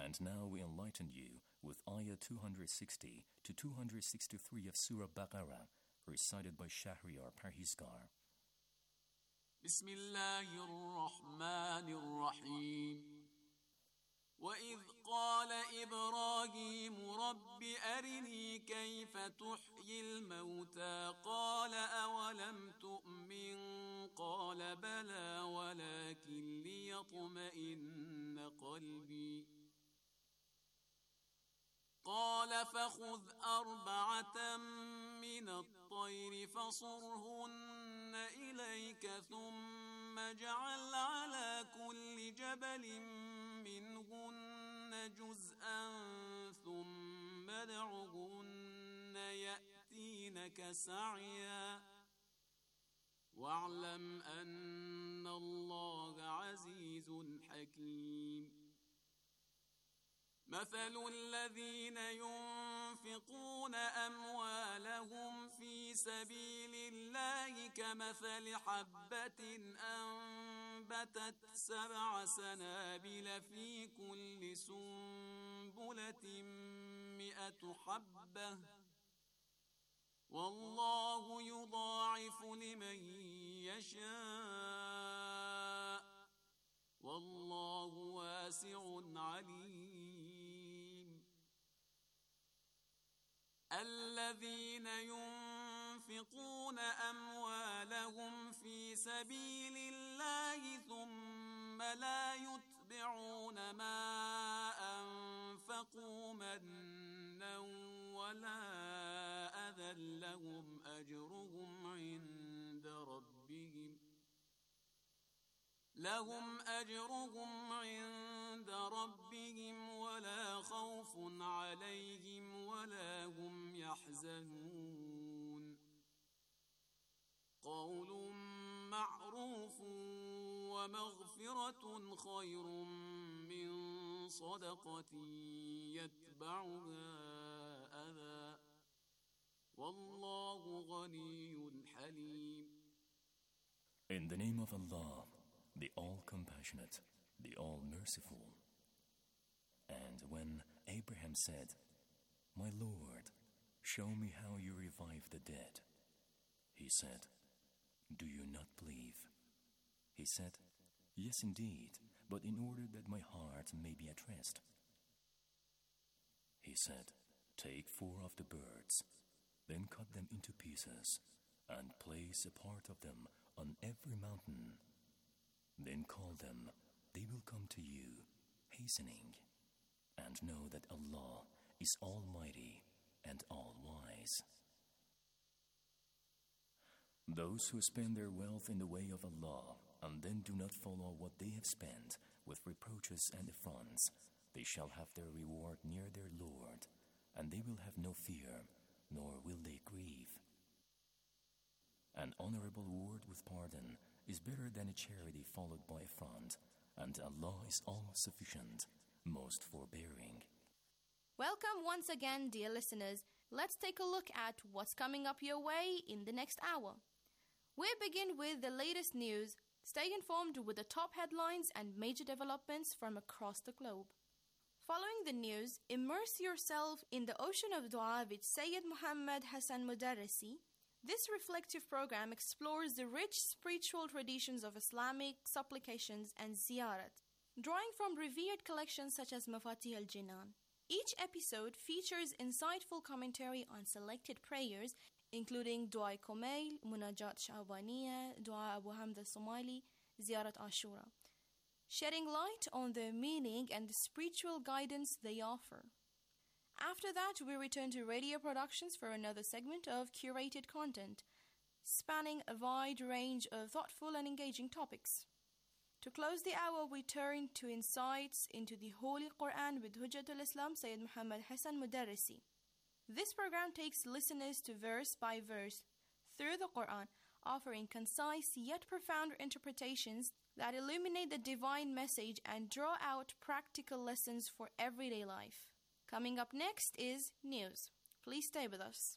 And now we enlighten you with Ayah 260 to 263 of Surah Baqarah, recited by Shahriar Parhizgar. بسم الله الرحمن الرحيم وإذ قال إبراهيم رب أرني كيف تحيي الموتى قال أولم تؤمن قال بلى ولكن ليطمئن قلبي قال فخذ أربعة من الطير فصرهن إليك ثم اجعل على كل جبل منهن جزءا ثم ادعهن يأتينك سعيا واعلم أن الله عزيز حكيم مثل الذين ينفقون أموالهم في سبيل الله كمثل حبة أنبتت 7 سنابل في كل سنبلة 100 حبة والله يضاعف لمن يشاء والله واسع عليم الذين ينفقون أموالهم في سبيل الله ثم لا يتبعون ما أنفقوا منا ولا أذى لهم أجرهم عند ربهم ولا خوف عليهم ولا هم يحزنون قول معروف ومغفرة خير من صدقة يتبعها أذى والله غني حليم. In the name of Allah, the All-Compassionate, the All-Merciful. And when Abraham said, My Lord, show me how you revive the dead, he said, Do you not believe? He said, Yes, indeed, but in order that my heart may be at rest. He said, Take 4 of the birds, then cut them into pieces, and place a part of them on every mountain. Then call them, they will come to you, hastening. And know that Allah is Almighty and All-Wise. Those who spend their wealth in the way of Allah and then do not follow what they have spent with reproaches and affronts, they shall have their reward near their Lord, and they will have no fear, nor will they grieve. An honorable word with pardon is better than a charity followed by affront, and Allah is all-sufficient, most forbearing. Welcome once again, dear listeners. Let's take a look at what's coming up your way in the next hour. We begin with the latest news. Stay informed with the top headlines and major developments from across the globe. Following the news, immerse yourself in the ocean of dua with Sayyid Muhammad Hassan Mudarrisi. This reflective program explores the rich spiritual traditions of Islamic supplications and ziyarat, drawing from revered collections such as Mafatih al-Jinan. Each episode features insightful commentary on selected prayers, including Dua Kumail, Munajat Sha'baniya, Dua Abu Hamd al-Somali, Ziyarat Ashura, shedding light on their meaning and the spiritual guidance they offer. After that, we return to radio productions for another segment of curated content, spanning a wide range of thoughtful and engaging topics. To close the hour, we turn to insights into the Holy Quran with Hujjatul Islam Sayyid Muhammad Hassan Mudarrisi. This program takes listeners to verse by verse through the Quran, offering concise yet profound interpretations that illuminate the divine message and draw out practical lessons for everyday life. Coming up next is news. Please stay with us.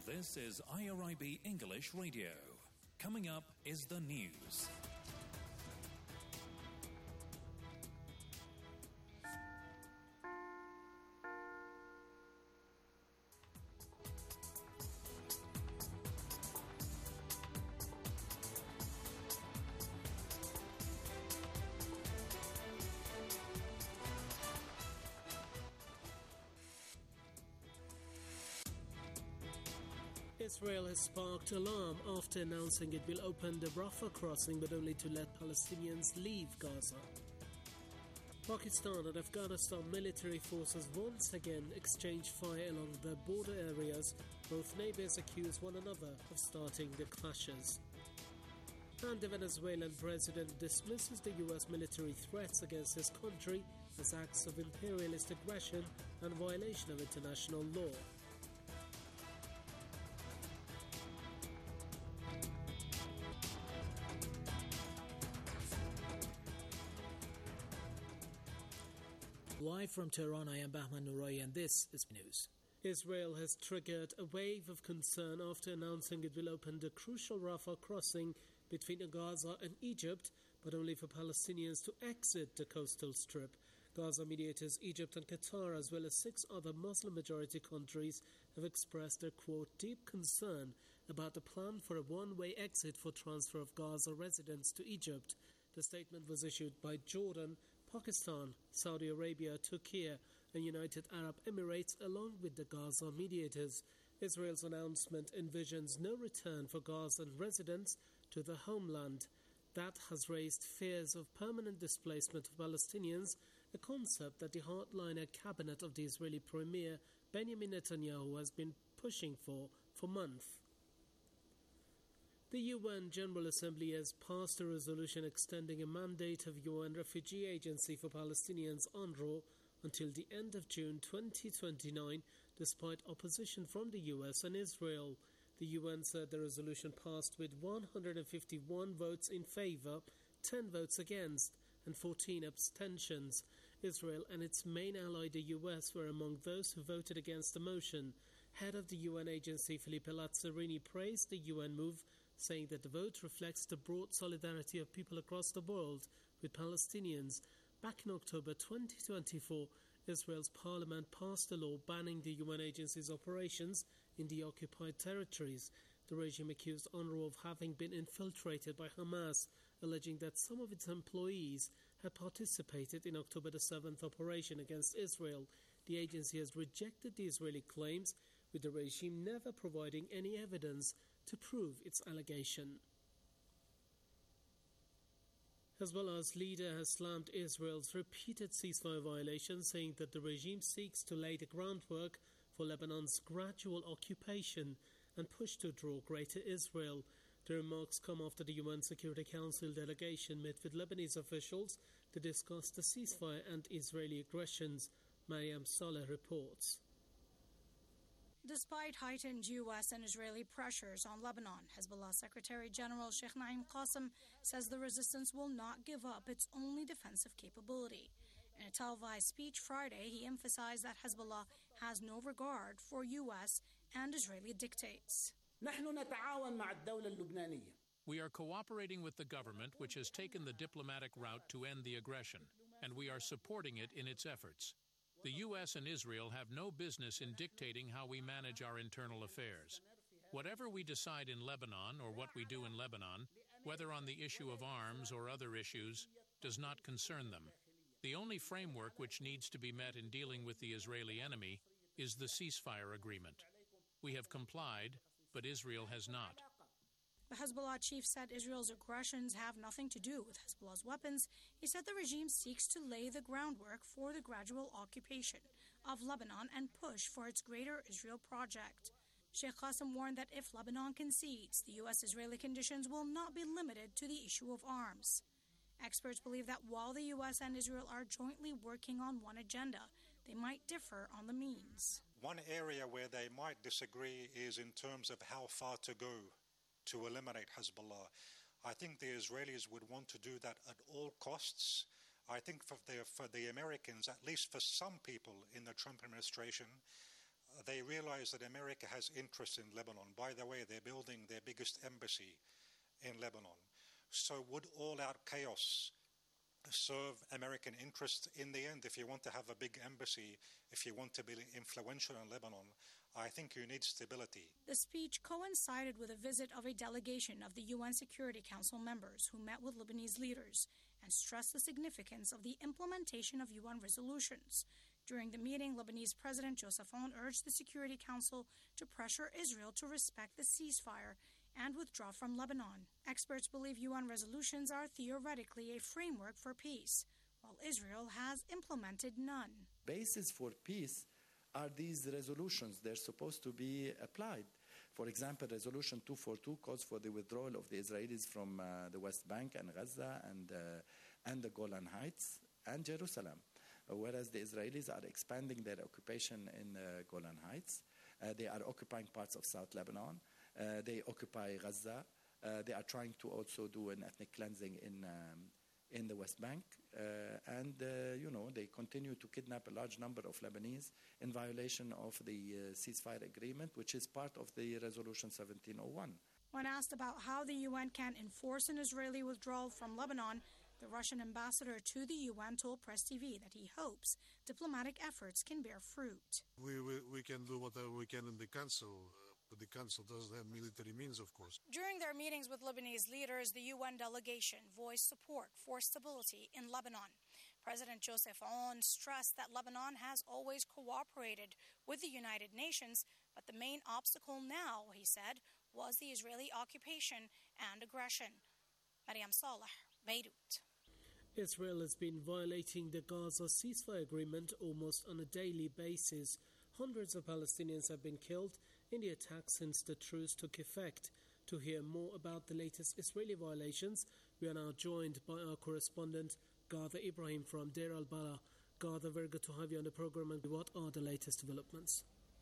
This is IRIB English Radio. Coming up is the news. Israel has sparked alarm after announcing it will open the Rafah crossing but only to let Palestinians leave Gaza. Pakistan and Afghanistan military forces once again exchanged fire along their border areas. Both neighbors accuse one another of starting the clashes. And the Venezuelan president dismisses the US military threats against his country as acts of imperialist aggression and violation of international law. Live from Tehran, I am Bahman Nouri, and this is news. Israel has triggered a wave of concern after announcing it will open the crucial Rafah crossing between Gaza and Egypt, but only for Palestinians to exit the coastal strip. Gaza mediators Egypt and Qatar, as well as 6 other Muslim-majority countries, have expressed their, quote, deep concern about the plan for a one-way exit for transfer of Gaza residents to Egypt. The statement was issued by Jordan, Pakistan, Saudi Arabia, Turkey, and United Arab Emirates, along with the Gaza mediators. Israel's announcement envisions no return for Gazan residents to the homeland. That has raised fears of permanent displacement of Palestinians, a concept that the hardliner cabinet of the Israeli Premier Benjamin Netanyahu has been pushing for months. The UN General Assembly has passed a resolution extending a mandate of UN Refugee Agency for Palestinians UNRWA until the end of June 2029, despite opposition from the US and Israel. The UN said the resolution passed with 151 votes in favor, 10 votes against, and 14 abstentions. Israel and its main ally, the US, were among those who voted against the motion. Head of the UN agency, Filippo Lazzarini, praised the UN move, saying that the vote reflects the broad solidarity of people across the world with Palestinians. Back in October 2024, Israel's parliament passed a law banning the UN agency's operations in the occupied territories. The regime accused UNRWA of having been infiltrated by Hamas, alleging that some of its employees had participated in October the 7th operation against Israel. The agency has rejected the Israeli claims, with the regime never providing any evidence to prove its allegation. Hezbollah's leader has slammed Israel's repeated ceasefire violations, saying that the regime seeks to lay the groundwork for Lebanon's gradual occupation and push to draw greater Israel. The remarks come after the UN Security Council delegation met with Lebanese officials to discuss the ceasefire and Israeli aggressions. Mariam Saleh reports. Despite heightened U.S. and Israeli pressures on Lebanon, Hezbollah Secretary General Sheikh Naim Qassem says the resistance will not give up its only defensive capability. In a televised speech Friday, he emphasized that Hezbollah has no regard for U.S. and Israeli dictates. We are cooperating with the government, which has taken the diplomatic route to end the aggression, and we are supporting it in its efforts. The U.S. and Israel have no business in dictating how we manage our internal affairs. Whatever we decide in Lebanon or what we do in Lebanon, whether on the issue of arms or other issues, does not concern them. The only framework which needs to be met in dealing with the Israeli enemy is the ceasefire agreement. We have complied, but Israel has not. The Hezbollah chief said Israel's aggressions have nothing to do with Hezbollah's weapons. He said the regime seeks to lay the groundwork for the gradual occupation of Lebanon and push for its Greater Israel project. Sheikh Qassem warned that if Lebanon concedes, the U.S.-Israeli conditions will not be limited to the issue of arms. Experts believe that while the U.S. and Israel are jointly working on one agenda, they might differ on the means. One area where they might disagree is in terms of how far to go to eliminate Hezbollah. I think the Israelis would want to do that at all costs. I think for the Americans, at least for some people in the Trump administration, they realize that America has interest in Lebanon. By the way, they're building their biggest embassy in Lebanon. So would all-out chaos serve American interest in the end? If you want to have a big embassy, if you want to be influential in Lebanon, I think you need stability. The speech coincided with a visit of a delegation of the UN Security Council members who met with Lebanese leaders and stressed the significance of the implementation of UN resolutions. During the meeting, Lebanese President Joseph Aoun urged the Security Council to pressure Israel to respect the ceasefire and withdraw from Lebanon. Experts believe UN resolutions are theoretically a framework for peace, while Israel has implemented none. Basis for peace are these resolutions. They're supposed to be applied. For example, Resolution 242 calls for the withdrawal of the Israelis from the West Bank and Gaza and the Golan Heights and Jerusalem, whereas the Israelis are expanding their occupation in Golan Heights. They are occupying parts of South Lebanon. They occupy Gaza. They are trying to also do an ethnic cleansing in the West Bank. They continue to kidnap a large number of Lebanese in violation of the ceasefire agreement, which is part of the Resolution 1701. When asked about how the UN can enforce an Israeli withdrawal from Lebanon, the Russian ambassador to the UN told Press TV that he hopes diplomatic efforts can bear fruit. We can do whatever we can in the Council. But the Council doesn't have military means, of course. During their meetings with Lebanese leaders, the UN delegation voiced support for stability in Lebanon. President Joseph Aoun stressed that Lebanon has always cooperated with the United Nations, but the main obstacle now, he said, was the Israeli occupation and aggression. Mariam Saleh, Beirut. Israel has been violating the Gaza ceasefire agreement almost on a daily basis. Hundreds of Palestinians have been killed in the attack since the truce took effect. To hear more about the latest Israeli violations, we are now joined by our correspondent, Ghada Ibrahim from Deir al-Balah. Ghada, very good to have you on the program. And what are the latest developments?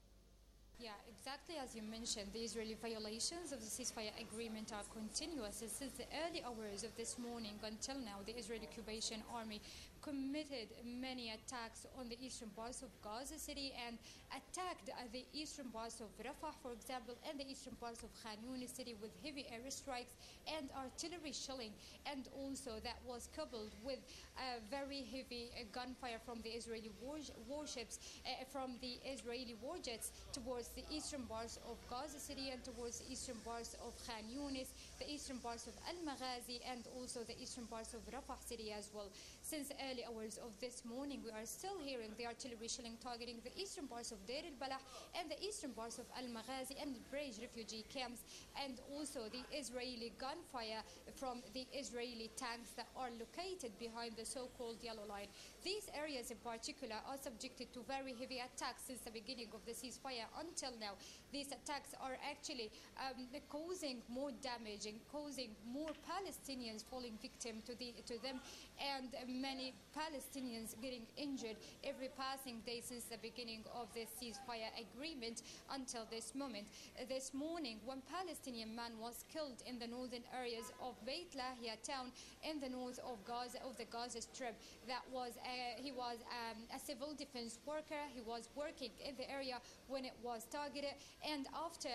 Yeah, exactly as you mentioned, the Israeli violations of the ceasefire agreement are continuous. Since the early hours of this morning until now, the Israeli occupation army committed many attacks on the eastern parts of Gaza City and attacked the eastern parts of Rafah, for example, and the eastern parts of Khan Yunis City with heavy airstrikes and artillery shelling. And also that was coupled with very heavy gunfire from the Israeli warships, from the Israeli warjets towards the eastern parts of Gaza City and towards the eastern parts of Khan Yunis, the eastern parts of Al-Maghazi, and also the eastern parts of Rafah City as well. Since early hours of this morning, we are still hearing the artillery shelling targeting the eastern parts of Deir al-Balah and the eastern parts of Al-Maghazi and Brej refugee camps, and also the Israeli gunfire from the Israeli tanks that are located behind the so-called Yellow Line. These areas in particular are subjected to very heavy attacks since the beginning of the ceasefire until now. These attacks are actually causing more damage and causing more Palestinians falling victim to them, and many Palestinians getting injured every passing day since the beginning of this ceasefire agreement until this moment. This morning, one Palestinian man was killed in the northern areas of Beit Lahia town in the north of Gaza, of the Gaza Strip. He was a civil defense worker. He was working in the area when it was targeted, and after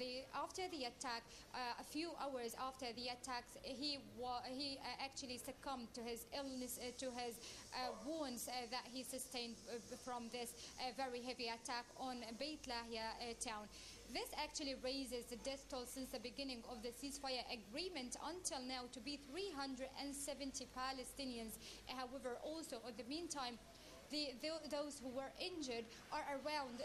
the attack, a few hours after the attacks, he actually succumbed to his illness, to his wounds that he sustained from this very heavy attack on Beit Lahia town. This actually raises the death toll since the beginning of the ceasefire agreement until now to be 370 Palestinians. However, also in the meantime, those who were injured are around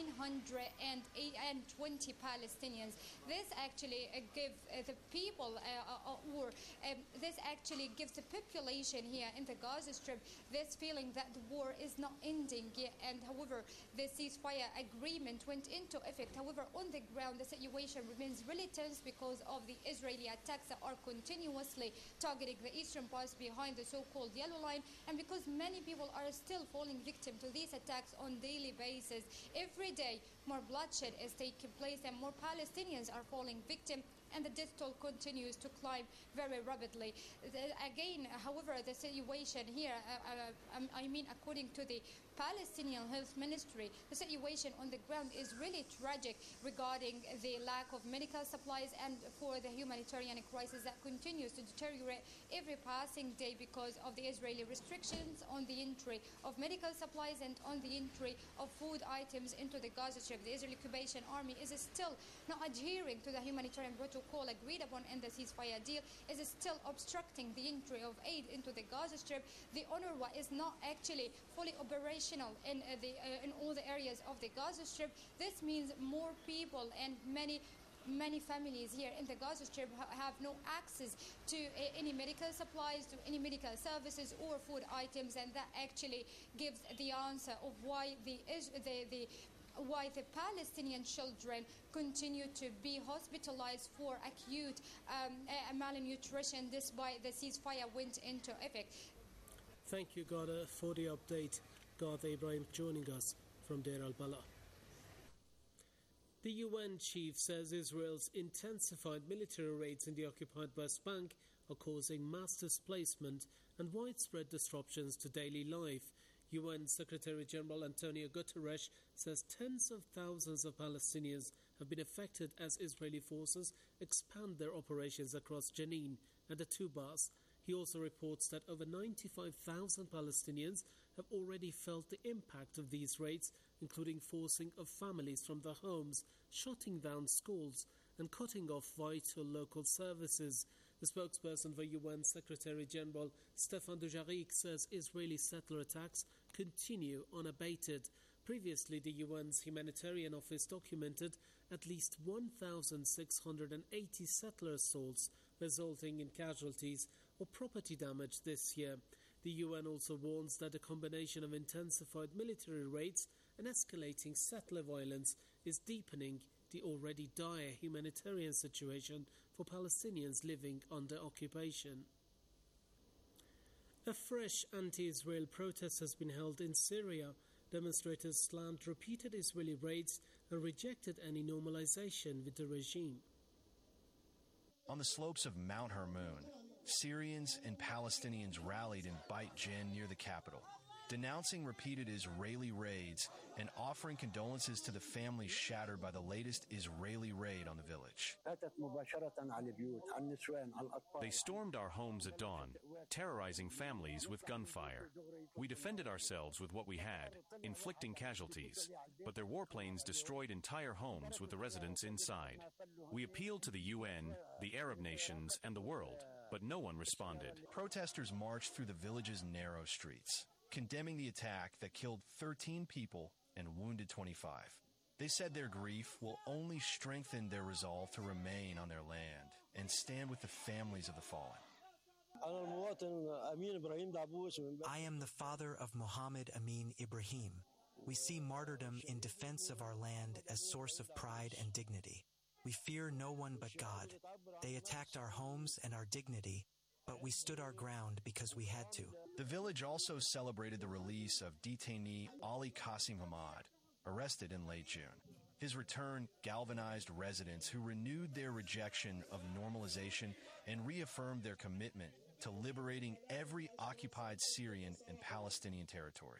920 Palestinians. This actually gives the people, this actually gives the population here in the Gaza Strip this feeling that the war is not ending yet. And however, the ceasefire agreement went into effect. However, on the ground, the situation remains really tense because of the Israeli attacks that are continuously targeting the eastern parts behind the so-called Yellow Line, and because many people are still falling victim to these attacks on daily basis. Every day, more bloodshed is taking place and more Palestinians are falling victim and the death toll continues to climb very rapidly. Again, however, the situation here, according to the Palestinian Health Ministry, the situation on the ground is really tragic regarding the lack of medical supplies and for the humanitarian crisis that continues to deteriorate every passing day because of the Israeli restrictions on the entry of medical supplies and on the entry of food items into the Gaza Strip. The Israeli occupation army is still not adhering to the humanitarian protocol agreed upon in the ceasefire deal, is still obstructing the entry of aid into the Gaza Strip. The UNRWA is not actually fully operational in all the areas of the Gaza Strip. This means more people and many families here in the Gaza Strip have no access to any medical supplies, to any medical services or food items, and that actually gives the answer of why the Palestinian children continue to be hospitalized for acute malnutrition despite the ceasefire went into effect. Thank you, Gada, for the update. Gada Ibrahim joining us from Deir al-Balah. The UN chief says Israel's intensified military raids in the occupied West Bank are causing mass displacement and widespread disruptions to daily life. UN Secretary-General Antonio Guterres says tens of thousands of Palestinians have been affected as Israeli forces expand their operations across Jenin and the Tubas. He also reports that over 95,000 Palestinians have already felt the impact of these raids, including forcing of families from their homes, shutting down schools, and cutting off vital local services. The spokesperson for UN Secretary-General Stefan Dujarric says Israeli settler attacks continue unabated. Previously, the UN's humanitarian office documented at least 1,680 settler assaults, resulting in casualties or property damage this year. The UN also warns that a combination of intensified military raids and escalating settler violence is deepening the already dire humanitarian situation for Palestinians living under occupation. A fresh anti-Israel protest has been held in Syria. Demonstrators slammed repeated Israeli raids and rejected any normalization with the regime. On the slopes of Mount Hermon, Syrians and Palestinians rallied in Beit Jin near the capital, denouncing repeated Israeli raids and offering condolences to the families shattered by the latest Israeli raid on the village. They stormed our homes at dawn, terrorizing families with gunfire. We defended ourselves with what we had, inflicting casualties, but their warplanes destroyed entire homes with the residents inside. We appealed to the UN, the Arab nations, and the world, but no one responded. Protesters marched through the village's narrow streets, condemning the attack that killed 13 people and wounded 25. They said their grief will only strengthen their resolve to remain on their land and stand with the families of the fallen. I am the father of Mohammed Amin Ibrahim. We see martyrdom in defense of our land as source of pride and dignity. We fear no one but God. They attacked our homes and our dignity, but we stood our ground because we had to. The village also celebrated the release of detainee Ali Qasim Hamad, arrested in late June. His return galvanized residents who renewed their rejection of normalization and reaffirmed their commitment to liberating every occupied Syrian and Palestinian territory.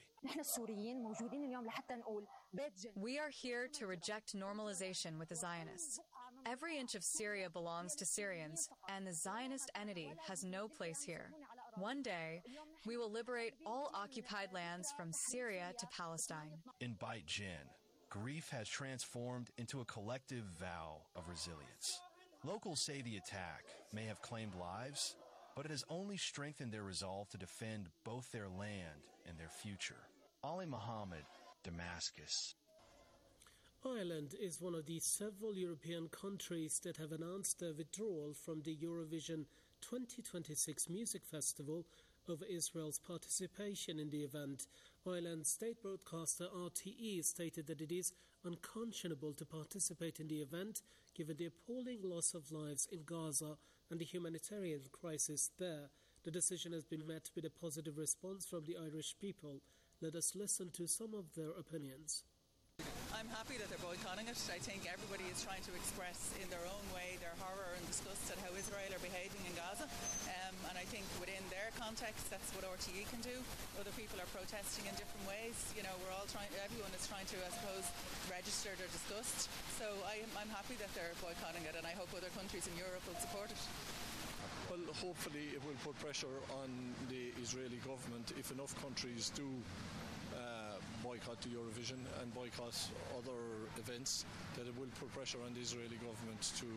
We are here to reject normalization with the Zionists. Every inch of Syria belongs to Syrians, and the Zionist entity has no place here. One day, we will liberate all occupied lands from Syria to Palestine. In Beit Jin, grief has transformed into a collective vow of resilience. Locals say the attack may have claimed lives, but it has only strengthened their resolve to defend both their land and their future. Ali Mohammed, Damascus. Ireland is one of the several European countries that have announced their withdrawal from the Eurovision 2026 Music Festival over Israel's participation in the event. Ireland's state broadcaster RTE stated that it is unconscionable to participate in the event given the appalling loss of lives in Gaza and the humanitarian crisis there. The decision has been met with a positive response from the Irish people. Let us listen to some of their opinions. I'm happy that they're boycotting it. I think everybody is trying to express in their own way their horror and disgust at how Israel are behaving in Gaza. And I think within their context, that's what RTE can do. Other people are protesting in different ways. You know, everyone is trying to, I suppose, register their disgust. So I'm happy that they're boycotting it, and I hope other countries in Europe will support it. Well, hopefully it will put pressure on the Israeli government if enough countries do boycott the Eurovision and boycott other events, that it will put pressure on the Israeli government to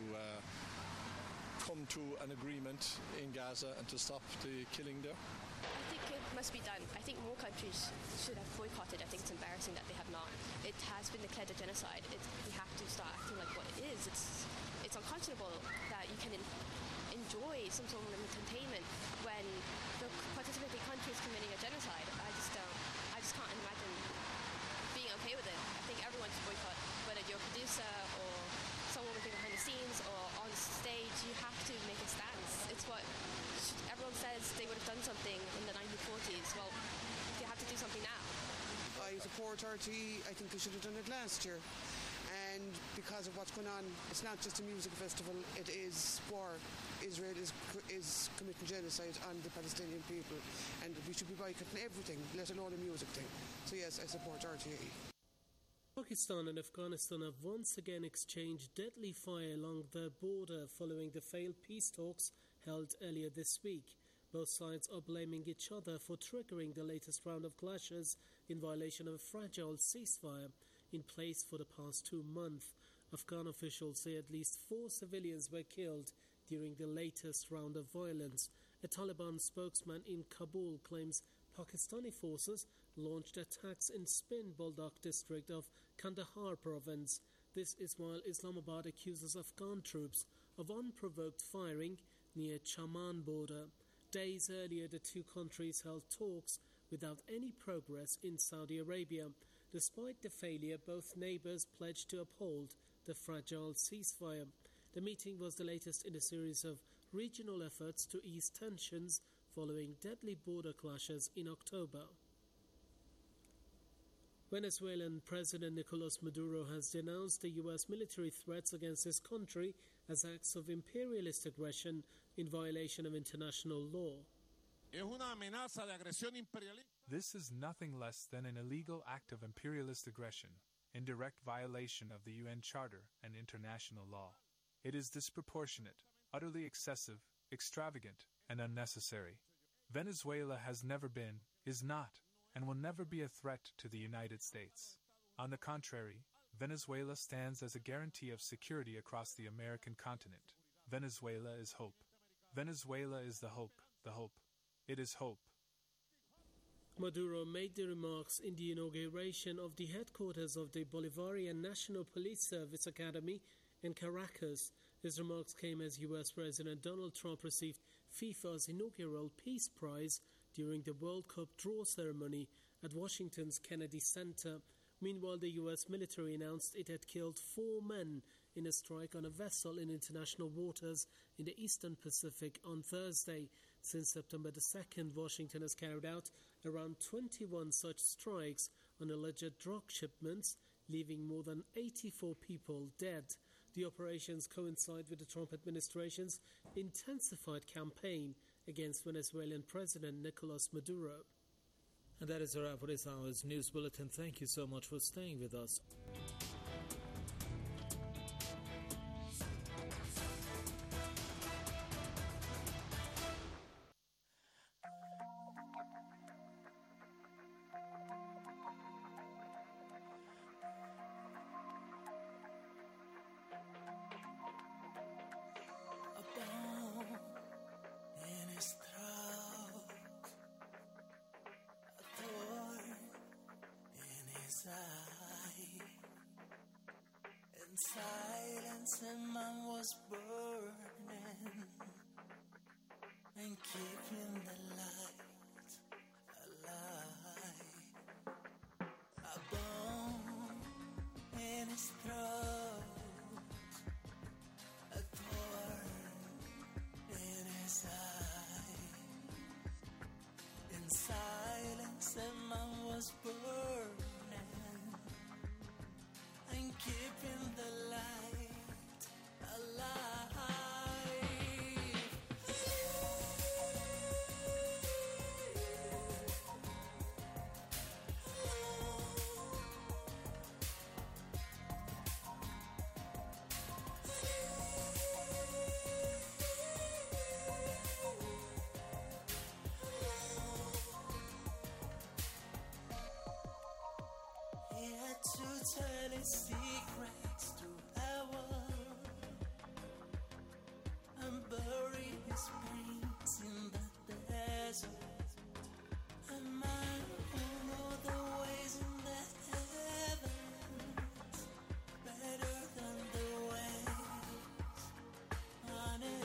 come to an agreement in Gaza and to stop the killing there. I think it must be done. I think more countries should have boycotted. I think it's embarrassing that they have not. It has been declared a genocide. We have to start acting like what it is. It's unconscionable that you can enjoy some sort of containment when the participating country is committing a genocide. I just can't imagine being okay with it. I think everyone should boycott, whether you're a producer or someone working behind the scenes or on stage. You have to make a stance. It's what everyone says they would have done something in the 1940s. Well, you have to do something now. I support RTE. I think they should have done it last year. And because of what's going on, it's not just a music festival, it is war. Israel is committing genocide on the Palestinian people, and we should be boycotting everything, let alone a music thing. So yes, I support RTE. Pakistan and Afghanistan have once again exchanged deadly fire along their border following the failed peace talks held earlier this week. Both sides are blaming each other for triggering the latest round of clashes in violation of a fragile ceasefire in place for the past 2 months. Afghan officials say at least 4 civilians were killed during the latest round of violence. A Taliban spokesman in Kabul claims Pakistani forces launched attacks in Spin Boldak district of Kandahar province. This is while Islamabad accuses Afghan troops of unprovoked firing near Chaman border. Days earlier, the two countries held talks without any progress in Saudi Arabia. Despite the failure, both neighbors pledged to uphold the fragile ceasefire. The meeting was the latest in a series of regional efforts to ease tensions following deadly border clashes in October. Venezuelan President Nicolas Maduro has denounced the U.S. military threats against his country as acts of imperialist aggression in violation of international law. This is nothing less than an illegal act of imperialist aggression in direct violation of the UN Charter and international law. It is disproportionate, utterly excessive, extravagant, and unnecessary. Venezuela has never been, is not, and will never be a threat to the United States. On the contrary, Venezuela stands as a guarantee of security across the American continent. Venezuela is hope. Venezuela is the hope, the hope. It is hope. Maduro made the remarks in the inauguration of the headquarters of the Bolivarian National Police Service Academy in Caracas. His remarks came as U.S. President Donald Trump received FIFA's inaugural Peace Prize during the World Cup draw ceremony at Washington's Kennedy Center. Meanwhile, the U.S. military announced it had killed 4 men in a strike on a vessel in international waters in the Eastern Pacific on Thursday. Since September the 2nd, Washington has carried out around 21 such strikes on alleged drug shipments, leaving more than 84 people dead. The operations coincide with the Trump administration's intensified campaign against Venezuelan President Nicolas Maduro. And that is a wrap for this hour's news bulletin. Thank you so much for staying with us. Silence and man was burning and keeping the light alive. A bone in his throat, a thorn in his eye. In silence and man was burning many secrets to our and bury his pains in the desert. A man who know the ways in the heavens better than the ways on earth.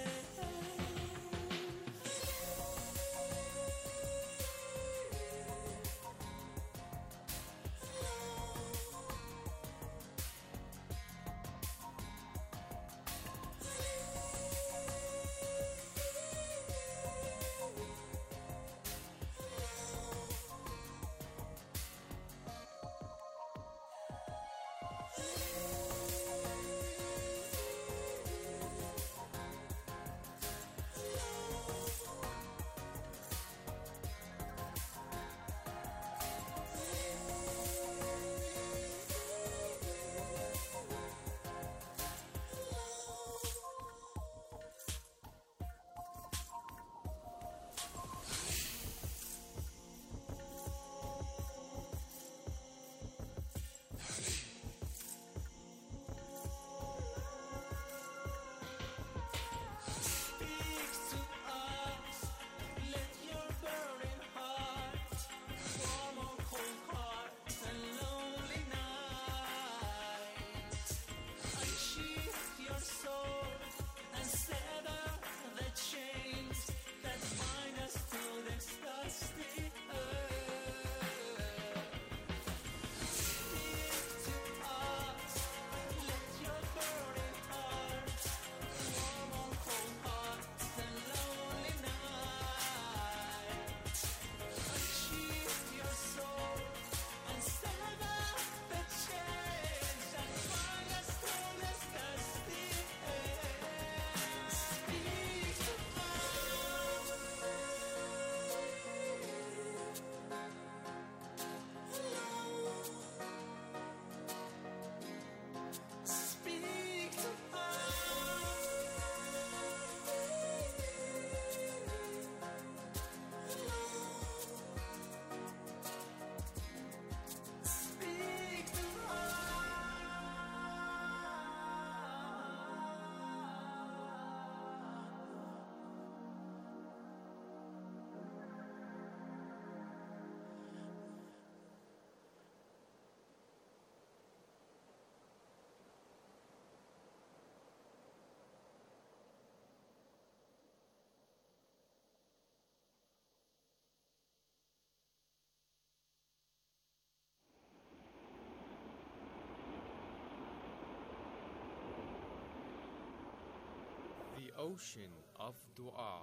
The ocean of dua.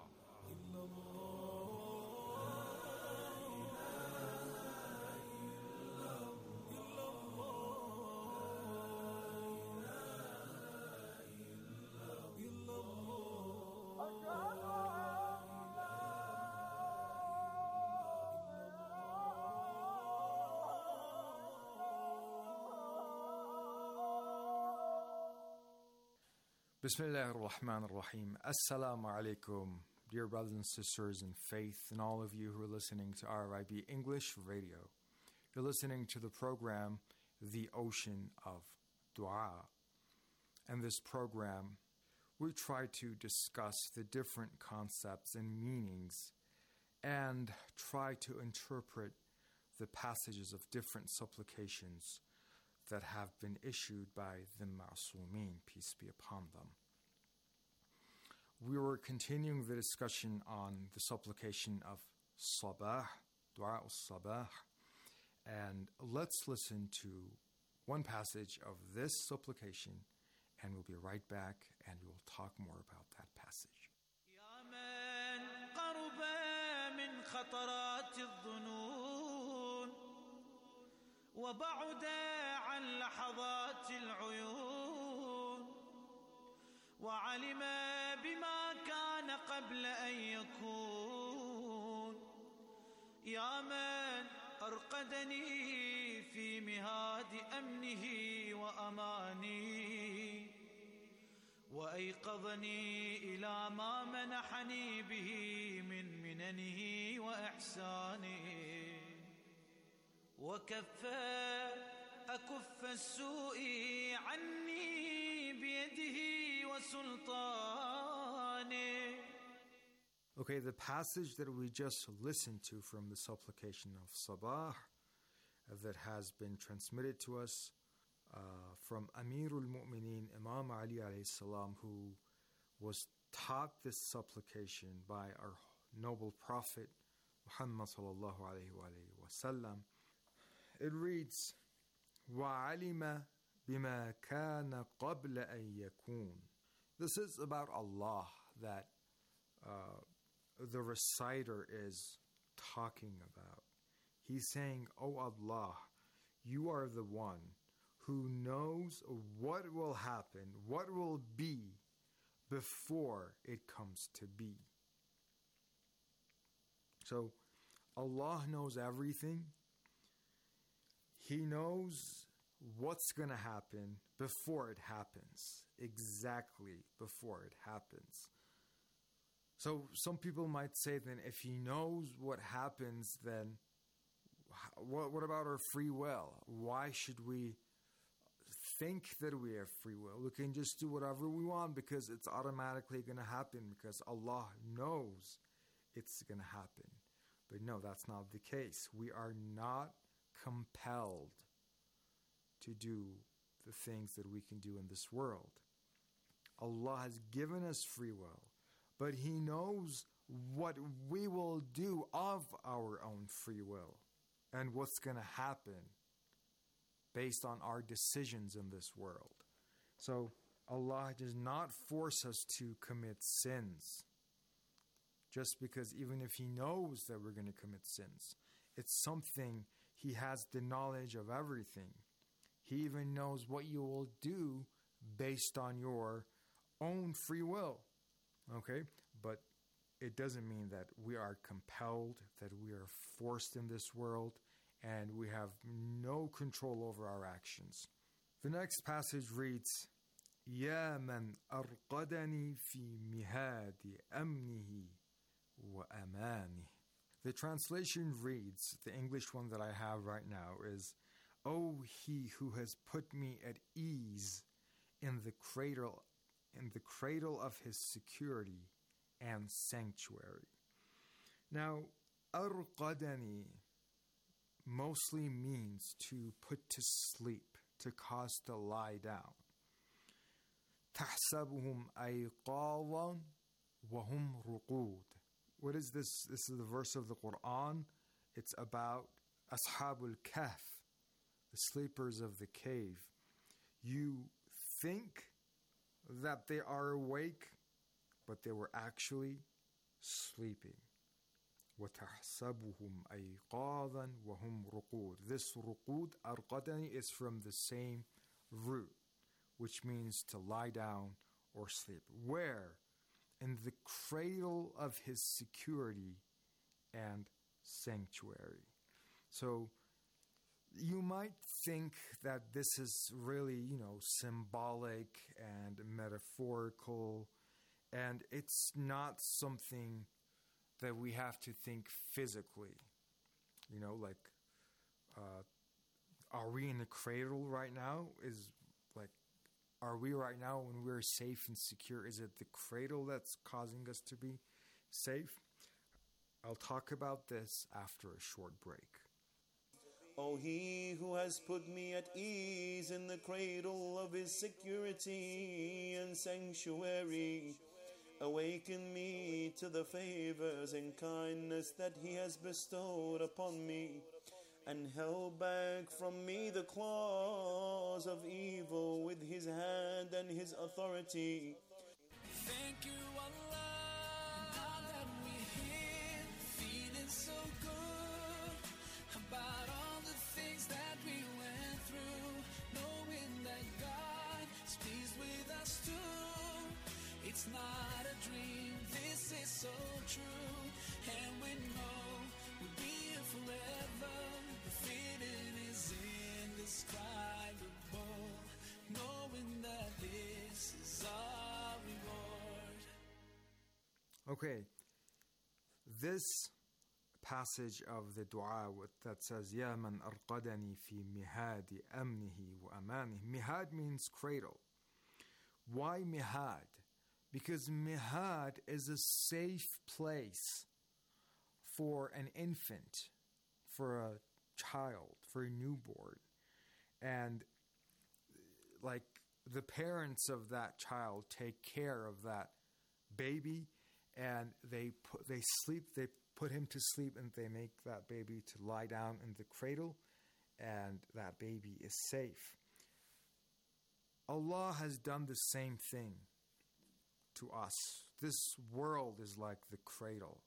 Bismillah ar-Rahman ar-Rahim. Assalamu alaikum, dear brothers and sisters in faith, and all of you who are listening to RIB English Radio. You're listening to the program, The Ocean of Dua. And this program, we try to discuss the different concepts and meanings and try to interpret the passages of different supplications that have been issued by the Ma'sumin, peace be upon them. We were continuing the discussion on the supplication of Sabah, Dua al-Sabah, and let's listen to one passage of this supplication, and we'll be right back and we'll talk more about that passage. يا من قرب من خطرات الظنون وبعد عن لحظات العيون وعلم بما كان قبل أن يكون يا من أرقدني في مهاد أمنه وأماني وأيقظني إلى ما منحني به من مننه وإحسانه وكف أكف السوء عني بيده وسلطانه. Okay, the passage that we just listened to from the supplication of Sabah that has been transmitted to us from Amirul Mu'mineen Imam Ali alayhi salam, who was taught this supplication by our noble Prophet Muhammad sallallahu alayhi wa sallam. It reads, وَعَلِمَ بِمَا كَانَ قَبْلَ أَن يَكُونَ. This is about Allah that the reciter is talking about. He's saying, "O Allah, you are the one who knows what will happen, what will be before it comes to be." So Allah knows everything. He knows what's going to happen before it happens, exactly before it happens. So some people might say, then if he knows what happens, then what about our free will? Why should we think that we have free will? We can just do whatever we want because it's automatically going to happen because Allah knows it's going to happen. But no, that's not the case. We are not compelled to do the things that we can do in this world. Allah has given us free will, but He knows what we will do of our own free will and what's going to happen based on our decisions in this world. So Allah does not force us to commit sins just because even if He knows that we're going to commit sins, it's something He has the knowledge of everything. He even knows what you will do based on your own free will. Okay? But it doesn't mean that we are compelled, that we are forced in this world, and we have no control over our actions. The next passage reads, يَا مَنْ أَرْقَدَنِي فِي مِهَادِ أَمْنِهِ وَأَمَانِهِ. The translation reads, the English one that I have right now is, "O He who has put me at ease in the cradle of His security and sanctuary." Now, أَرْقَدَنِي mostly means to put to sleep, to cause to lie down. تَحْسَبُهُمْ أَيْقَاظًا وَهُمْ رُقُودٌ. What is this? This is the verse of the Quran. It's about Ashabul Kahf, the sleepers of the cave. You think that they are awake, but they were actually sleeping. وَتَحْسَبُهُمْ أَيْقَاظًا وَهُمْ رُقُودٌ. This ruqud, arqadani, is from the same root, which means to lie down or sleep. Where? In the cradle of His security and sanctuary. So you might think that this is really, symbolic and metaphorical, and it's not something that we have to think physically. Are we in the cradle right now? Are we right now when we're safe and secure? Is it the cradle that's causing us to be safe? I'll talk about this after a short break. O He who has put me at ease in the cradle of His security and sanctuary, awaken me to the favors and kindness that He has bestowed upon me, and held back from me the claws of evil with His hand and His authority. Thank you, Allah, now that we're here, feeling so good about all the things that we went through, knowing that God is pleased with us too. It's not a dream, this is so true, and we know we'll be here forever. The feeling is indescribable, knowing that this is our reward. Okay, this passage of the dua that says, Ya man arqadani fi mihadi amnihi wa amani. Mihad means cradle. Why mihad? Because mihad is a safe place for an infant, for a child, for a newborn. And like the parents of that child take care of that baby, and they put him to sleep, and they make that baby to lie down in the cradle, and that baby is safe. Allah has done the same thing to us. This world is like the cradle,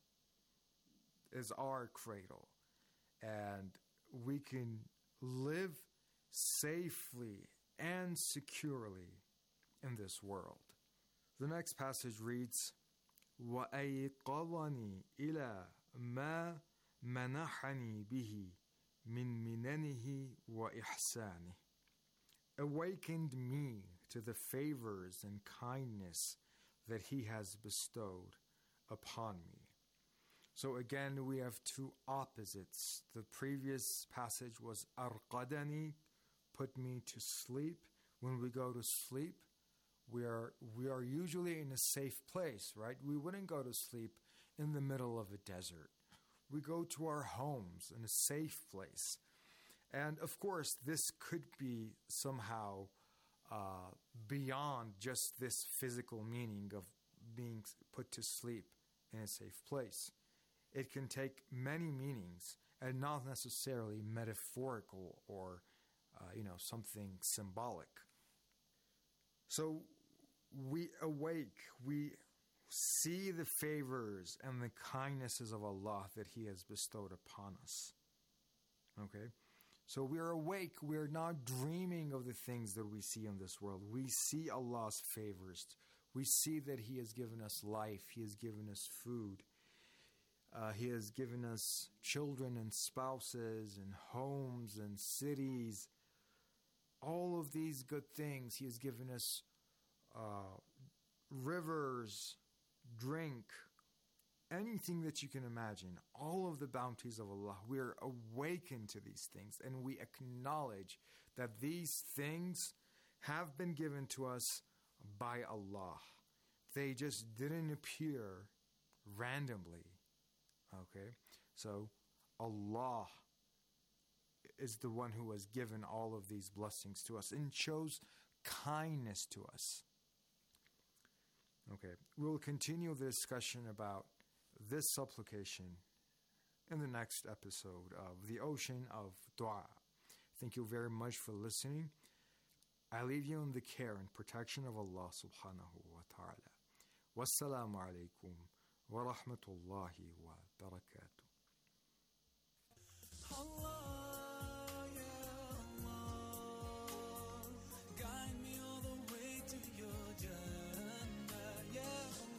is our cradle, and we can live safely and securely in this world. The next passage reads, وَأَيْقَظَنِي إِلَى مَا مَنَحَنِي بِهِ مِن مِنَنِهِ وَإِحْسَانِهِ. Awakened me to the favors and kindness that He has bestowed upon me. So again, we have two opposites. The previous passage was arqadani, put me to sleep. When we go to sleep, we are usually in a safe place, right? We wouldn't go to sleep in the middle of a desert. We go to our homes in a safe place. And of course, this could be somehow beyond just this physical meaning of being put to sleep in a safe place. It can take many meanings and not necessarily metaphorical or something symbolic. So we awake, we see the favors and the kindnesses of Allah that He has bestowed upon us. Okay? So we are awake, we are not dreaming of the things that we see in this world. We see Allah's favors. We see that He has given us life, He has given us food. He has given us children and spouses and homes and cities. All of these good things. He has given us rivers, drink, anything that you can imagine. All of the bounties of Allah. We are awakened to these things, and we acknowledge that these things have been given to us by Allah. They just didn't appear randomly. Okay, so Allah is the one who has given all of these blessings to us and shows kindness to us. Okay, we'll continue the discussion about this supplication in the next episode of The Ocean of Dua. Thank you very much for listening. I leave you in the care and protection of Allah subhanahu wa ta'ala. Wassalamu alaikum wa rahmatullahi wa barakatuh. Allah, ya Allah, guide me all the way to your Jannah. Ya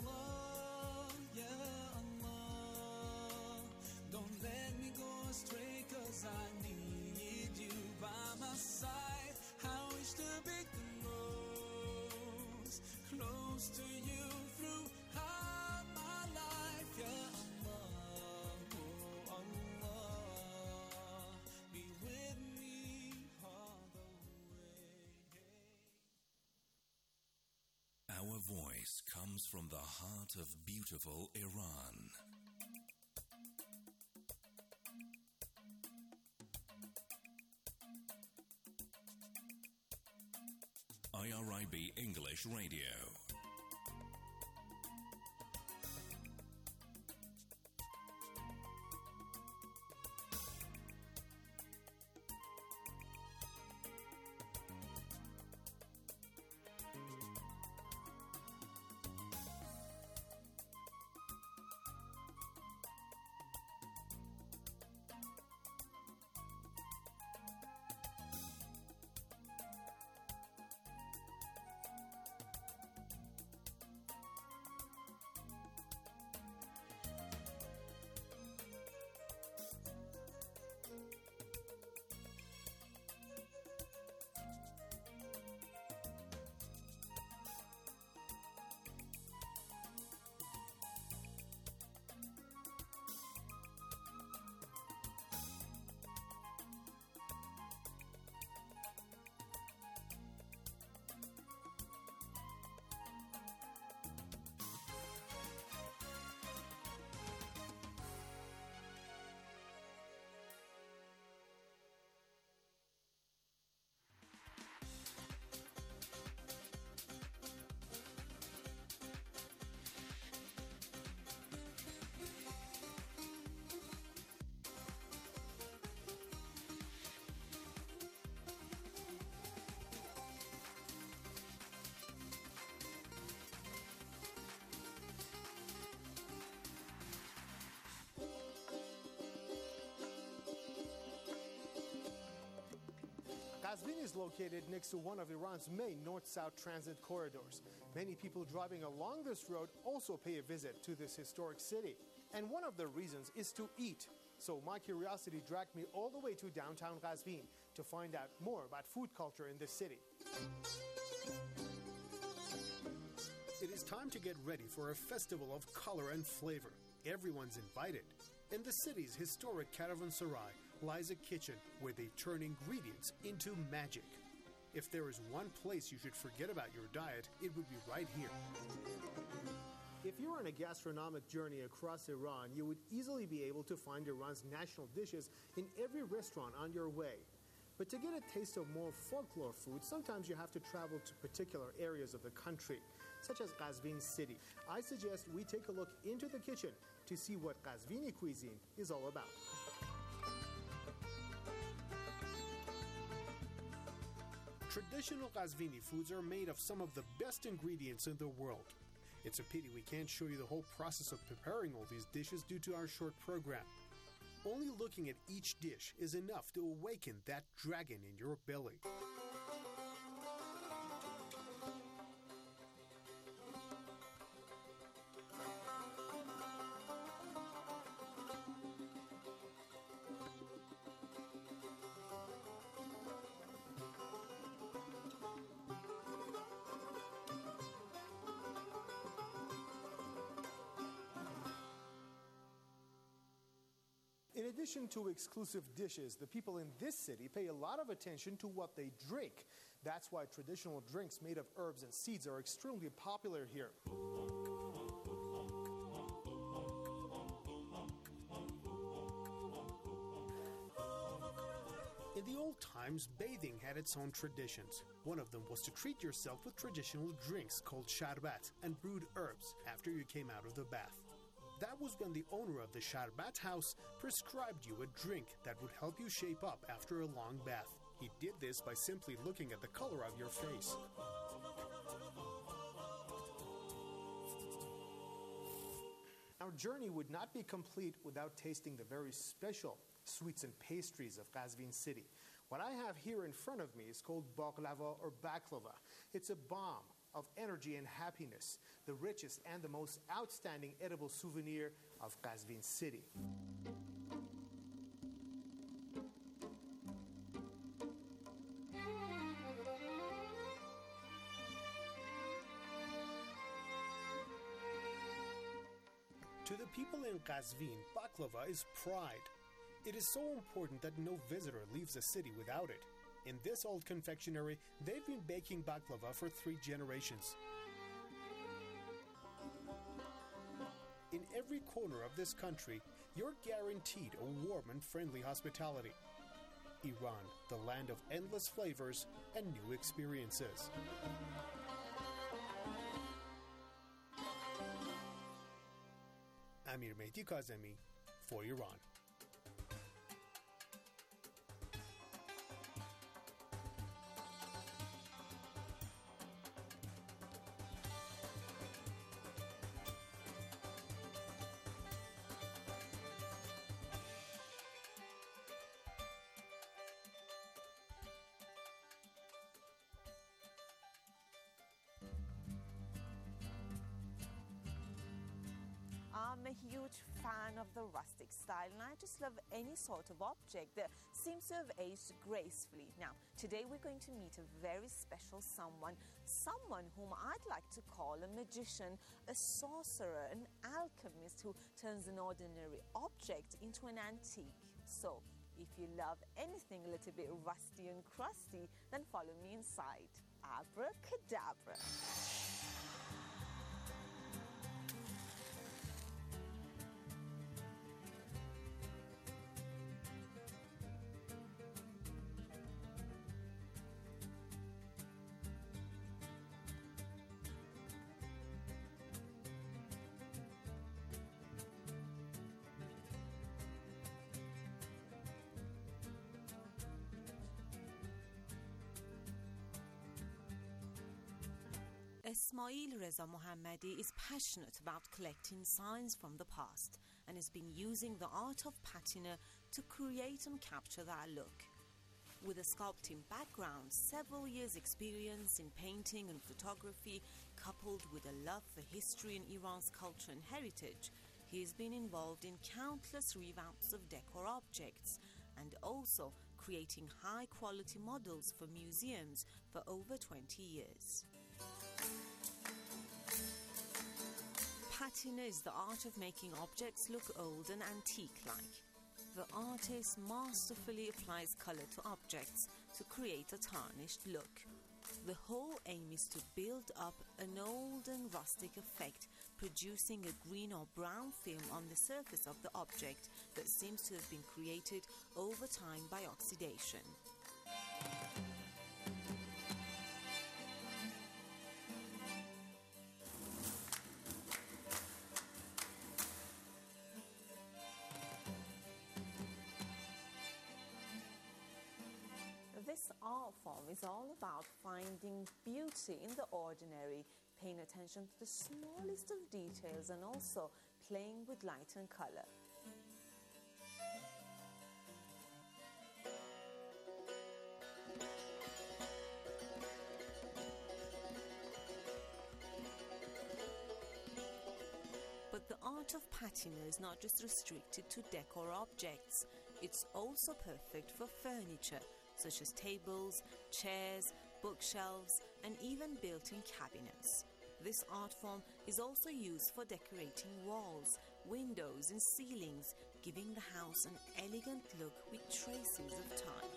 Allah, don't let me go astray, 'cause I need you by my side. I wish to be close to you throughout my life. Ya Allah, oh Allah, be with me all the way. Our voice comes from the heart of beautiful Iran. IRIB English Radio. Qazvin is located next to one of Iran's main north-south transit corridors. Many people driving along this road also pay a visit to this historic city. And one of the reasons is to eat. So my curiosity dragged me all the way to downtown Qazvin to find out more about food culture in this city. It is time to get ready for a festival of color and flavor. Everyone's invited. In the city's historic caravanserai lies a kitchen where they turn ingredients into magic. If there is one place you should forget about your diet, it would be right here. If you're on a gastronomic journey across Iran, you would easily be able to find Iran's national dishes in every restaurant on your way. But to get a taste of more folklore food, sometimes you have to travel to particular areas of the country, such as Qazvin City. I suggest we take a look into the kitchen to see what Qazvini cuisine is all about. Traditional Qazvini foods are made of some of the best ingredients in the world. It's a pity we can't show you the whole process of preparing all these dishes due to our short program. Only looking at each dish is enough to awaken that dragon in your belly. In addition to exclusive dishes, the people in this city pay a lot of attention to what they drink. That's why traditional drinks made of herbs and seeds are extremely popular here. In the old times, bathing had its own traditions. One of them was to treat yourself with traditional drinks called sharbat and brewed herbs after you came out of the bath. That was when the owner of the Sharbat house prescribed you a drink that would help you shape up after a long bath. He did this by simply looking at the color of your face. Our journey would not be complete without tasting the very special sweets and pastries of Qazvin City. What I have here in front of me is called baklava or baklava. It's a bomb of energy and happiness, the richest and the most outstanding edible souvenir of Qazvin City. To the people in Qazvin, baklava is pride. It is so important that no visitor leaves the city without it. In this old confectionery, they've been baking baklava for 3 generations. In every corner of this country, you're guaranteed a warm and friendly hospitality. Iran, the land of endless flavors and new experiences. Amir Mehdi Kazemi for Iran. I'm a huge fan of the rustic style, and I just love any sort of object that seems to have aged gracefully. Now, today we're going to meet a very special someone whom I'd like to call a magician, a sorcerer, an alchemist who turns an ordinary object into an antique. So, if you love anything a little bit rusty and crusty, then follow me inside. Abracadabra. Ismail Reza Mohammadi is passionate about collecting signs from the past and has been using the art of patina to create and capture that look. With a sculpting background, several years' experience in painting and photography, coupled with a love for history and Iran's culture and heritage, he has been involved in countless revamps of decor objects and also creating high-quality models for museums for over 20 years. Patina is the art of making objects look old and antique-like. The artist masterfully applies color to objects to create a tarnished look. The whole aim is to build up an old and rustic effect, producing a green or brown film on the surface of the object that seems to have been created over time by oxidation. This art form is all about finding beauty in the ordinary, paying attention to the smallest of details and also playing with light and color. But the art of patina is not just restricted to decor objects. It's also perfect for furniture, such as tables, chairs, bookshelves, and even built-in cabinets. This art form is also used for decorating walls, windows, and ceilings, giving the house an elegant look with traces of time.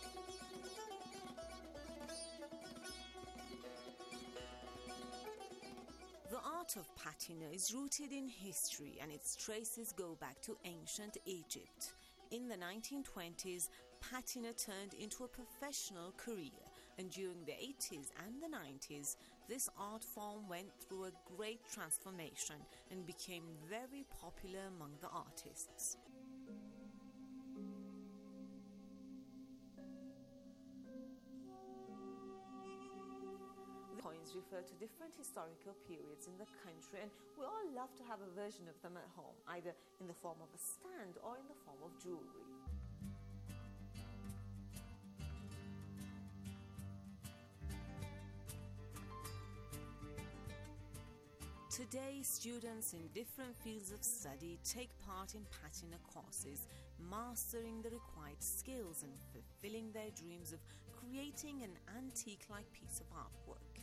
The art of patina is rooted in history, and its traces go back to ancient Egypt. In the 1920s, patina turned into a professional career, and during the 80s and the 90s, this art form went through a great transformation and became very popular among the artists. The coins refer to different historical periods in the country, and we all love to have a version of them at home, either in the form of a stand or in the form of jewelry. Today, students in different fields of study take part in patina courses, mastering the required skills and fulfilling their dreams of creating an antique-like piece of artwork.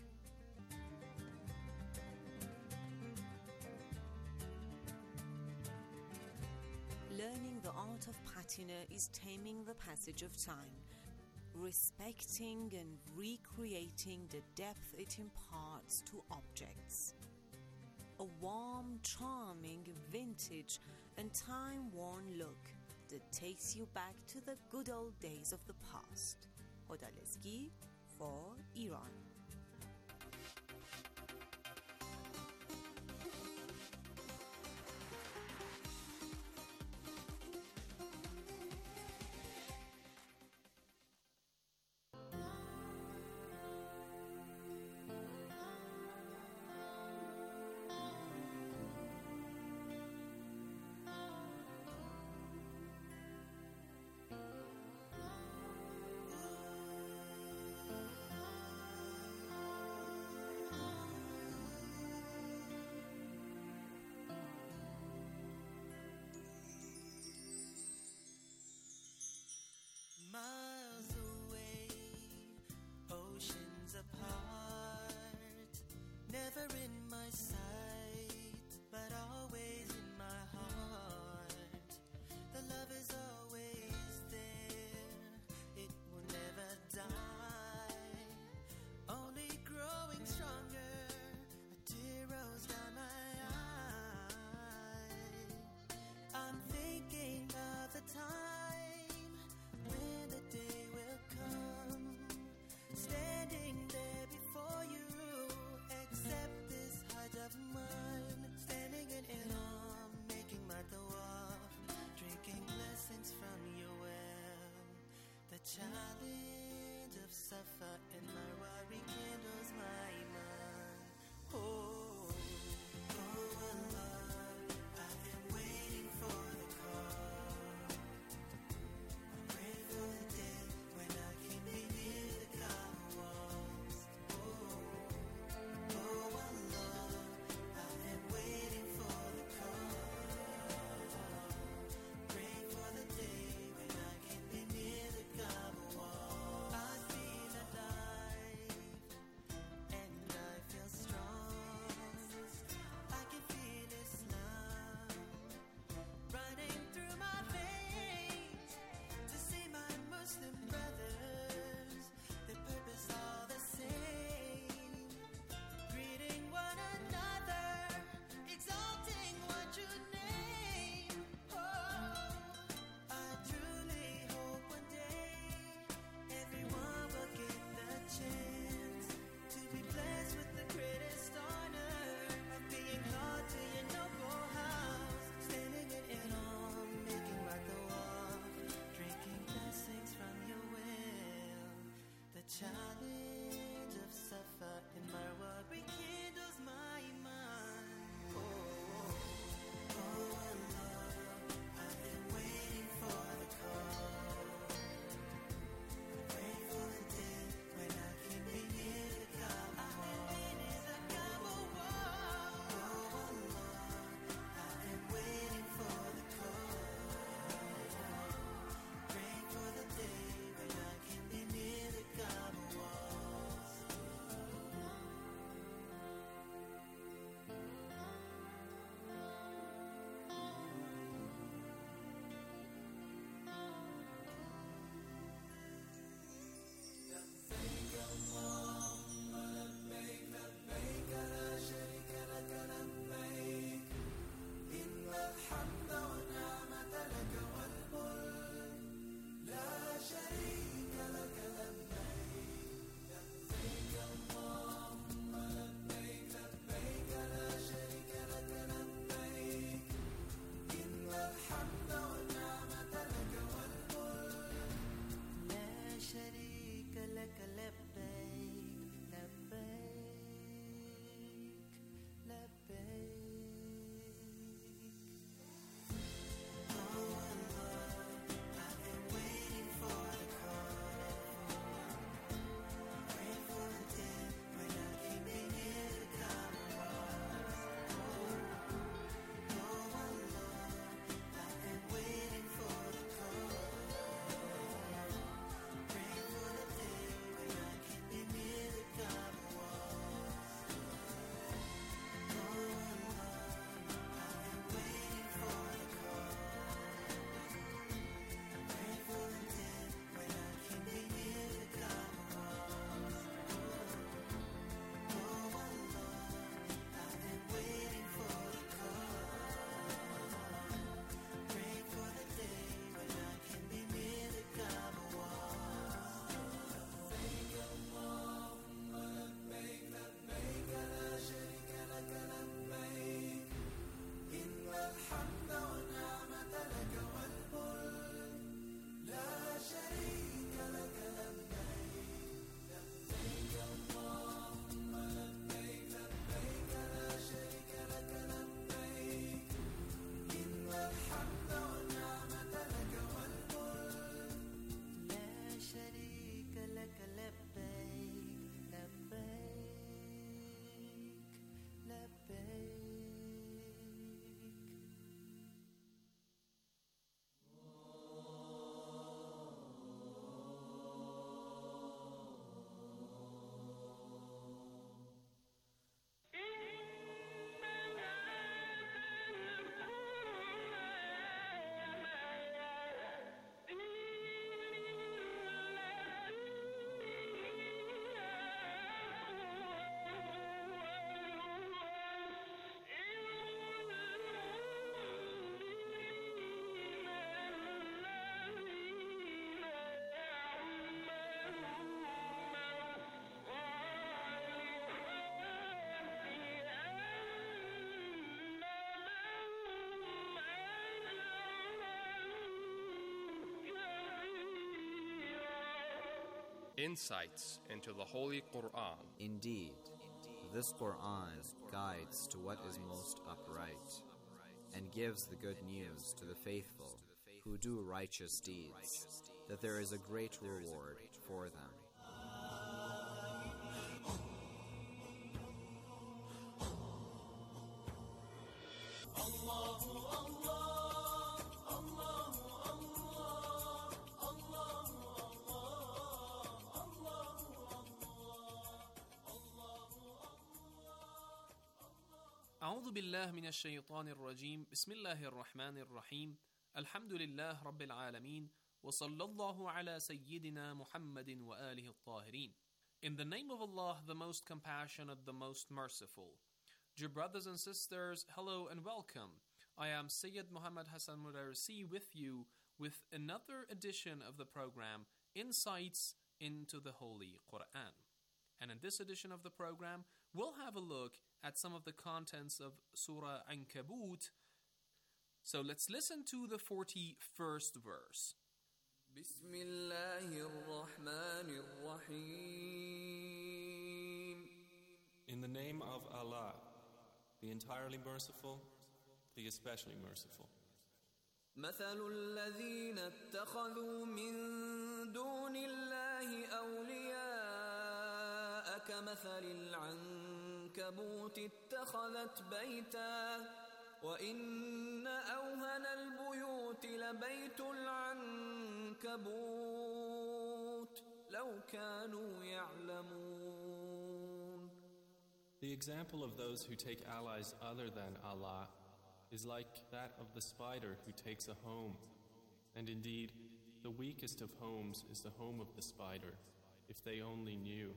Learning the art of patina is taming the passage of time, respecting and recreating the depth it imparts to objects. A warm, charming, vintage, and time-worn look that takes you back to the good old days of the past. Hoda Lezgi for Iran. insights into the Holy Quran. Indeed, this Quran guides to what is most upright and gives the good news to the faithful who do righteous deeds, that there is a great reward for them. أعوذ بالله من الشيطان الرجيم بسم الله الرحمن الرحيم الحمد لله رب العالمين وصلى الله على سيدنا محمد وآله الطاهرين. In the name of Allah, the most compassionate, the most merciful. Dear brothers and sisters, hello and welcome. I am Sayyid Muhammad Hassan Mudarisi with you with another edition of the program Insights into the Holy Quran. And in this edition of the program, we'll have a look at some of the contents of Surah Ankabut. So let's listen to the 41st verse. بسم الله الرحمن الرحيم. In the name of Allah, the entirely merciful, the especially merciful. مثل الذين اتخذوا من دون الله أولياء كمثل العنكبوت اتخذت بيتا وإن أوهن البيوت لبيت العنكبوت لو كانوا يعلمون. The example of those who take allies other than Allah is like that of the spider who takes a home. And indeed, the weakest of homes is the home of the spider, if they only knew.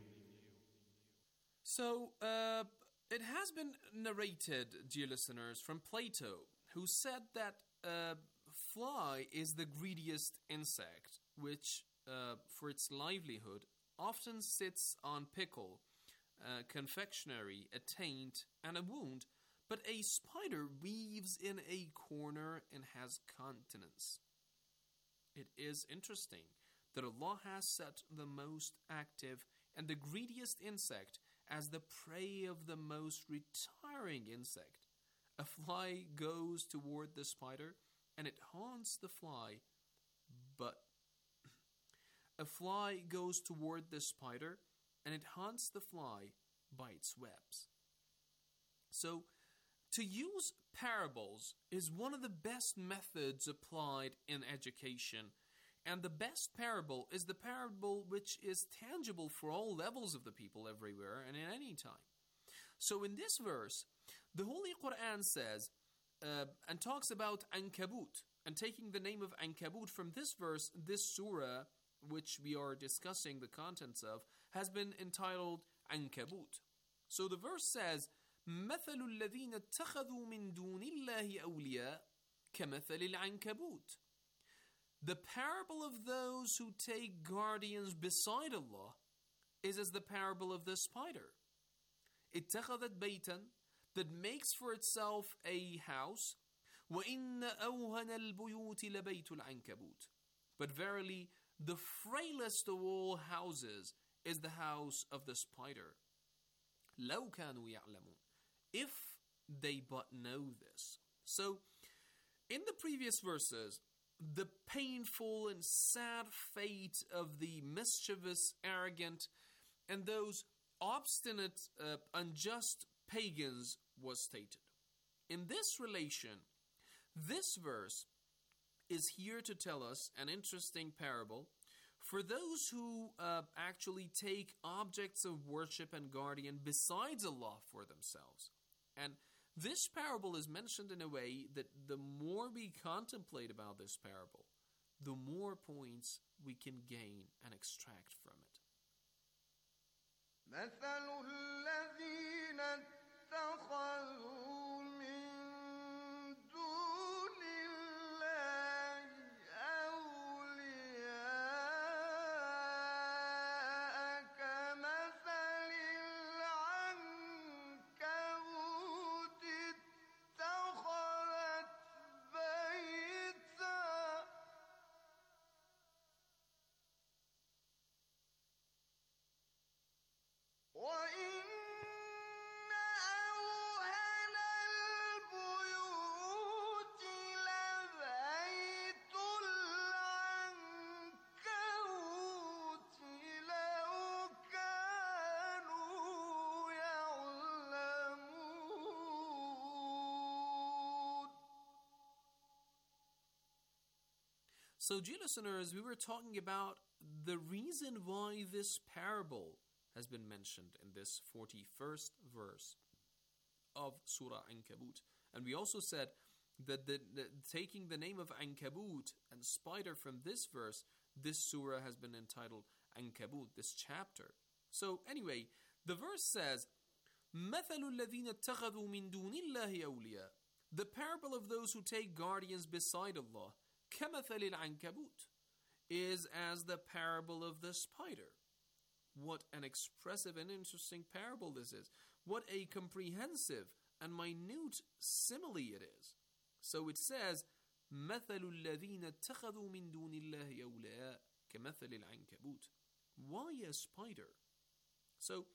So, it has been narrated, dear listeners, from Plato, who said that fly is the greediest insect, which, for its livelihood, often sits on pickle, confectionery, a taint, and a wound, but a spider weaves in a corner and has continence. It is interesting that Allah has set the most active and the greediest insect as the prey of the most retiring insect. A fly goes toward the spider and it haunts the fly, but a fly goes toward the spider and it haunts the fly by its webs. So, to use parables is one of the best methods applied in education. And the best parable is the parable which is tangible for all levels of the people everywhere and at any time. So in this verse, the Holy Quran says and talks about Ankabut. And taking the name of Ankabut from this verse, this surah, which we are discussing the contents of, has been entitled Ankabut. So the verse says, مثل الذين اتخذوا من دون الله أولياء كمثل العنكبوت. The parable of those who take guardians beside Allah is as the parable of the spider. اتخذت بيتا, that makes for itself a house. وإن أوهن البيوت لبيت العنكبوت. But verily, the frailest of all houses is the house of the spider. لو كانوا يعلمون. If they but know this. So, in the previous verses, the painful and sad fate of the mischievous, arrogant, and those obstinate, unjust pagans was stated. In this relation, this verse is here to tell us an interesting parable for those who actually take objects of worship and guardian besides Allah for themselves. And this parable is mentioned in a way that the more we contemplate about this parable, the more points we can gain and extract from it. مثل الذين اتخذوا من دون الله أولياء كمثل العنكبوت اتخذت بيتا So, dear listeners, we were talking about the reason why this parable has been mentioned in this 41st verse of Surah Ankabut. And we also said that taking the name of Ankabut and spider from this verse, this surah has been entitled Ankabut, this chapter. So anyway, the verse says, مَثَلُ الَّذِينَ اتَّخَذُوا مِن دُونِ اللَّهِ أَوْلِيَاءَ. The parable of those who take guardians beside Allah, كَمَثَلِ الْعَنْكَبُوتِ, is as the parable of the spider. What an expressive and interesting parable this is. What a comprehensive and minute simile it is. So it says, مَثَلُ الَّذِينَ اتَّخَذُوا مِن دُونِ اللَّهِ أَوْلِيَاءَ كَمَثَلِ الْعَنْكَبُوتِ. Why a spider? So,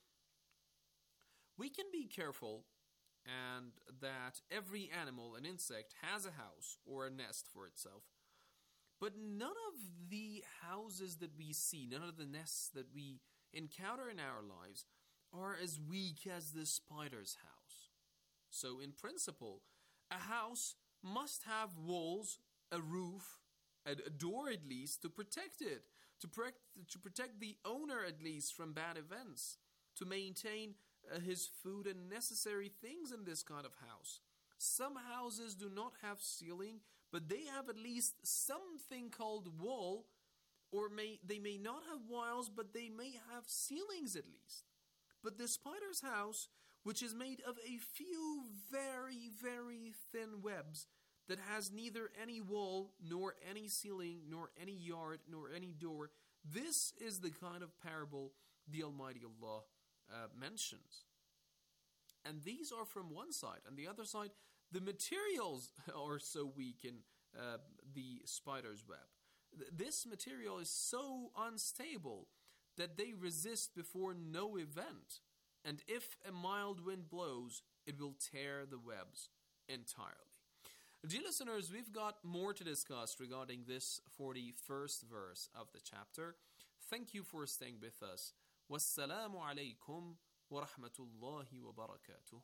we can be careful and that every animal, an insect, has a house or a nest for itself. But none of the houses that we see, none of the nests that we encounter in our lives are as weak as the spider's house. So in principle, a house must have walls, a roof, a door at least to protect it, to protect the owner at least from bad events, to maintain his food and necessary things in this kind of house. Some houses do not have ceiling, but they have at least something called wall, or they may not have walls, but they may have ceilings at least. But the spider's house, which is made of a few very, very thin webs, that has neither any wall, nor any ceiling, nor any yard, nor any door, this is the kind of parable the Almighty Allah mentions. And these are from one side. On the other side, the materials are so weak in the spider's web. This material is so unstable that they resist before no event. And if a mild wind blows, it will tear the webs entirely. Dear listeners, we've got more to discuss regarding this 41st verse of the chapter. Thank you for staying with us. Wassalamu alaikum wa rahmatullahi wa barakatuh.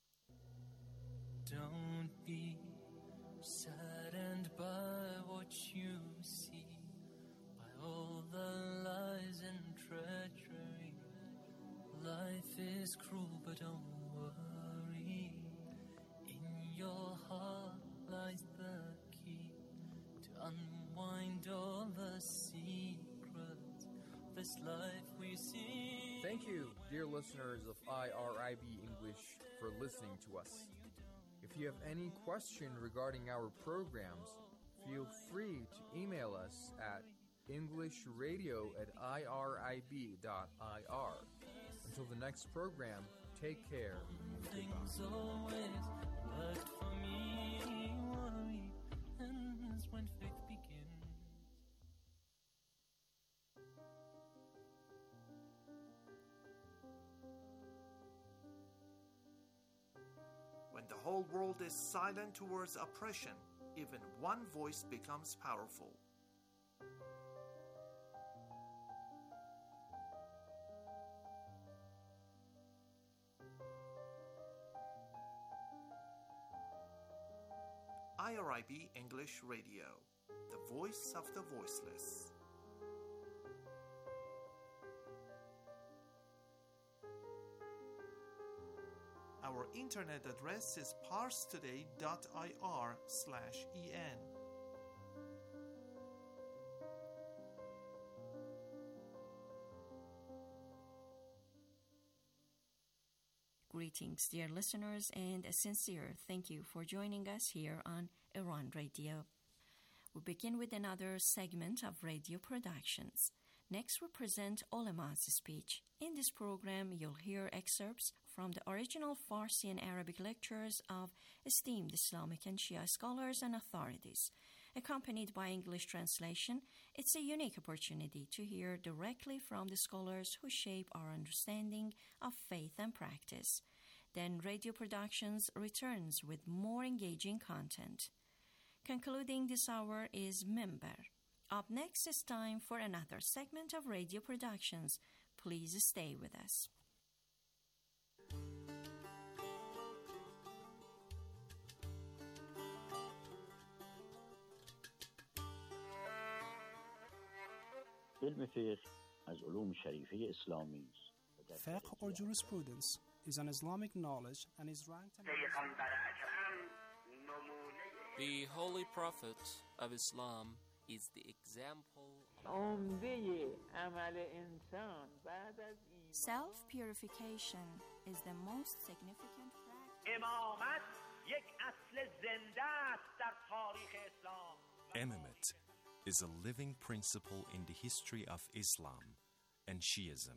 Don't be saddened by what you see, by all the lies and treachery. Life is cruel, but don't worry. In your heart lies the key to unwind all the secrets of this life we see. Thank you, dear listeners of IRIB English, for listening to us. If you have any question regarding our programs, feel free to email us at englishradio@irib.ir. Until the next program, take care. Things always worked for me. Worry ends when faith begins. When the whole world is silent towards oppression, even one voice becomes powerful. IRIB English Radio, the voice of the voiceless. Our internet address is parstoday.ir/en. Greetings, dear listeners, and a sincere thank you for joining us here on Iran Radio. We begin with another segment of radio productions. Next, we present Ulama's speech. In this program, you'll hear excerpts from the original Farsi and Arabic lectures of esteemed Islamic and Shia scholars and authorities. Accompanied by English translation, it's a unique opportunity to hear directly from the scholars who shape our understanding of faith and practice. Then Radio Productions returns with more engaging content. Concluding this hour is Member. Up next is time for another segment of Radio Productions. Please stay with us. علم فقه از علوم شریفه اسلامی است. Fiqh or jurisprudence is an Islamic knowledge and is ranked The Holy Prophet of Islam is the example. Self-purification is the most significant Imamate is a living principle in the history of Islam and Shiism.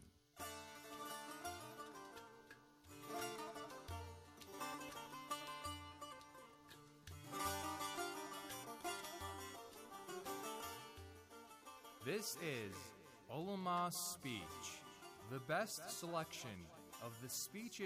This is Ulama Speech, the best selection of the speech